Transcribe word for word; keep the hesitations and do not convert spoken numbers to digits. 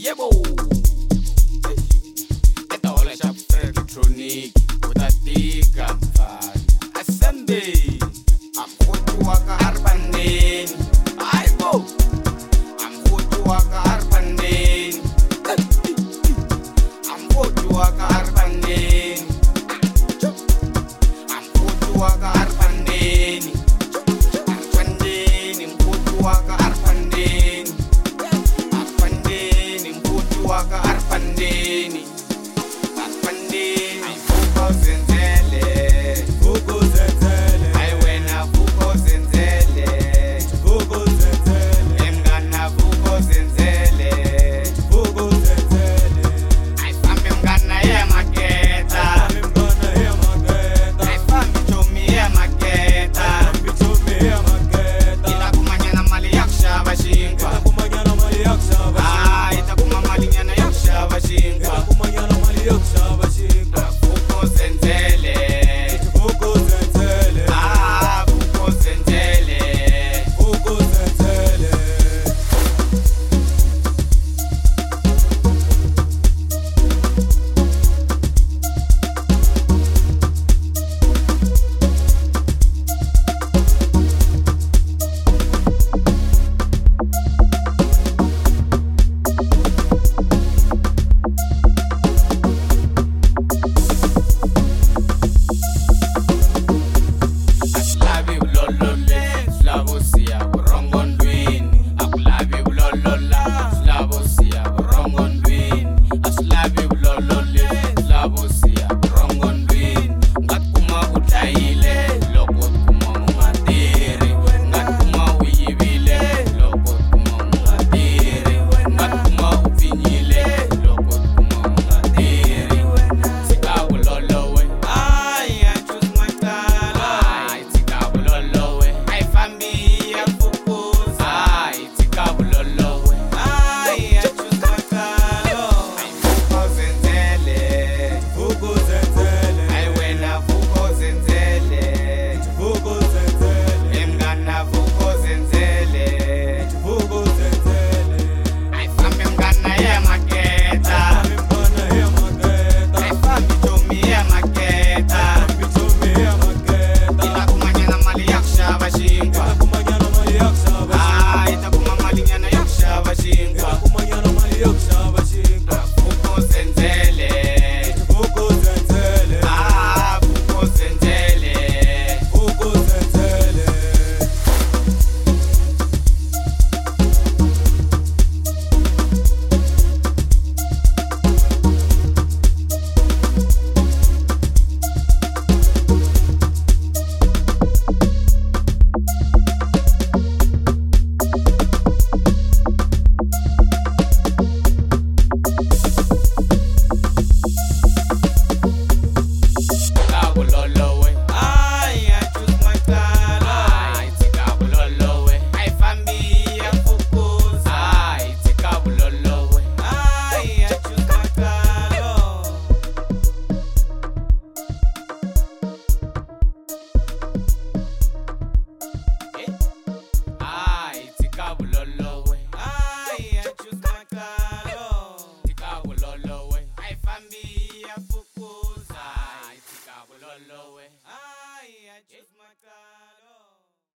Yebo. Esta ola ya electronic. Utatika mfana. Assemble. Amkhutu waka arpandeni. Aibo. Amkhutu waka arpandeni. Amkhutu waka arpandeni. Amkhutu waka arpandeni. Arpandeni mkhutu waka arpandeni. Arpandeni mkhutu waka arpandeni. Arpandeni fuko zenzele. Fuko zenzele. Aiwena fuko zenzele. Fuko zenzele. Emgana fuko zenzele. Fuko zenzele. Aifambe mgana ye maketa. Aifambe mgana ye maketa. Aifambe chomi ye maketa. Aifambe chomi ye maketa. Ila kumanyana mali yakushava shinkwa. Ila kumanyana mali yakushava shinkwa. Ah, ita kuma mali nyana yakushava shinkwa. Ila kumanyana mali yakushava shinkwa. Fuko zenzele. Fuko zenzele. Ah, fuko zenzele. Fuko zenzele. Akulabi ulolole, slavo siya burongondwini. Akulabi ulolola, slavo siya burongondwini. Akulabi ulolole, slavo siya burongondwini. Ngatkuma utayile, loko tkuma ungatiri. Ngatkuma uyibile, loko tkuma ungatiri. Ngatkuma ufinyile, loko tkuma ungatiri. Sikabulolowe, ay, I choose my color. Ay, sikabulolowe, ay, fambi ya focus. Ay, sikabulolowe, ay, I choose my color. Ay, fuko zenzele. Fuko zenzele. Ay, wena fuko zenzele. Fuko zenzele. Emgana fuko zenzele. Fuko zenzele. Ay, fambi mgana ye maketa. Ay, fambi mgana ye maketa. Ay, fambi chomi ye maketa. Ay, fambi chomi ye maketa. Ila kumanyana mali yakushava shinkwa. Ila kumanyana mali yakushava shinkwa. Ah, ita kuma mali nyana yakushava shinkwa. Ila kumanyana mali yakushava shinkwa. Fuko zenzele. Fuko zenzele. Ah, fuko zenzele. Fuko zenzele. Sikabulolowe, ay, I choose my color. Ay, sikabulolowe, ay, fambi ya focus. Ay, sikabulolowe, ay, I choose my color. Eh? Ay, sikabulolowe, ay, I choose my color. Sikabulolowe, ay, fambi ya focus. Ay, sikabulolowe, ay, I choose my color.